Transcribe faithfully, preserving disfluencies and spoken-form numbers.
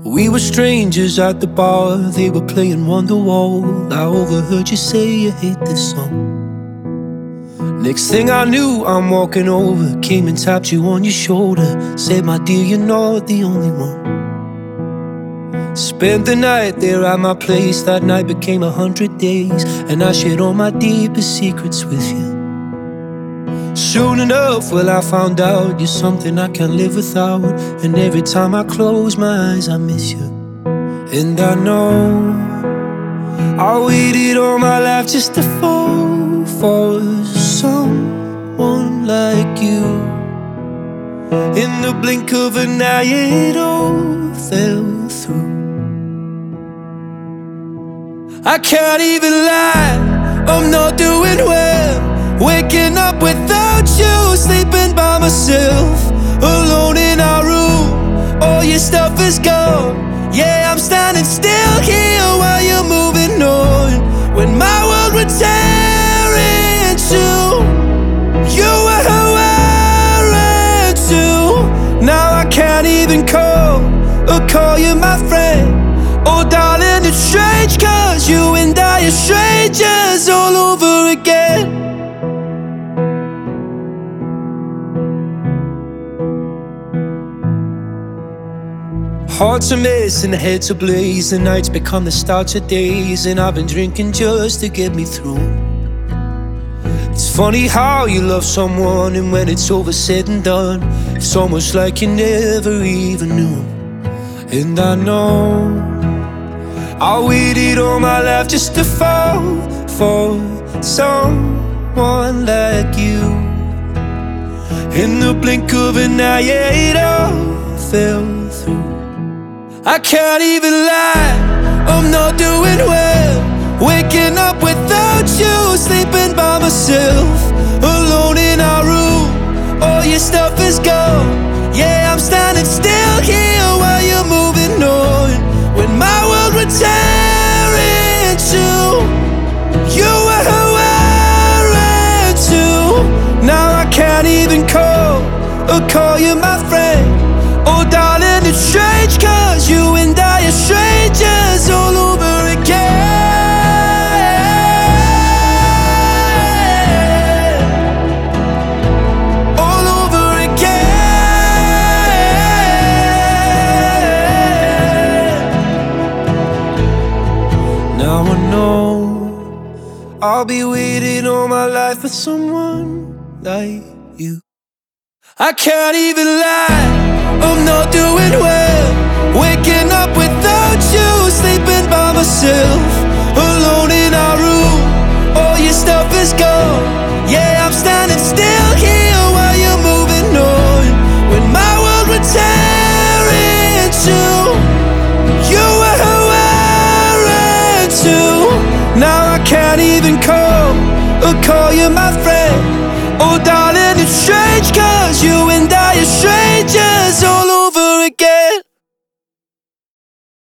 We were strangers at the bar, they were playing Wonderwall. I overheard you say you hate this song. Next thing I knew, I'm walking over, came and tapped you on your shoulder, said, my dear, you're not the only one. Spent the night there at my place, that night became a hundred days, and I shared all my deepest secrets with you. Soon enough, well, I found out you're something I can't live without, and every time I close my eyes, I miss you. And I know I waited all my life just to fall for someone like you. In the blink of an eye, it all fell through. I can't even lie, I'm not doing well. Waking up without you, sleeping by myself, alone in our room. All your stuff is gone. Yeah, I'm standing still here while you're moving on. When my world would tear in two, you were wearing too. Now I can't even call or call you my friend. Oh darling, it's strange, cause you and I are strangers all over again. Hearts are missing, heads are blaze, the nights become the start of days, and I've been drinking just to get me through. It's funny how you love someone, and when it's over said and done, it's almost like you never even knew. And I know I waited all my life just to fall for someone like you. In the blink of an eye, it all fell through. I can't even lie, I'm not doing well. Waking up without you, sleeping by myself, alone in our room. All your stuff is gone. Yeah, I'm standing still here while you're moving on. When my world would tear in two, you were wearing too. Now I can't even call or call you my friend. Oh darling, it's strange, cause you and I are strangers all over again. All over again. Now I know I'll be waiting all my life for someone like you. I can't even lie, I'm not doing well. Waking up without you, sleeping by myself, alone in our room. All your stuff is gone. Yeah, I'm standing still here while you're moving on. When my world would tear in two, you were wearing too. Now I can't even call or call you my friend. Oh darling, it's strange, cause you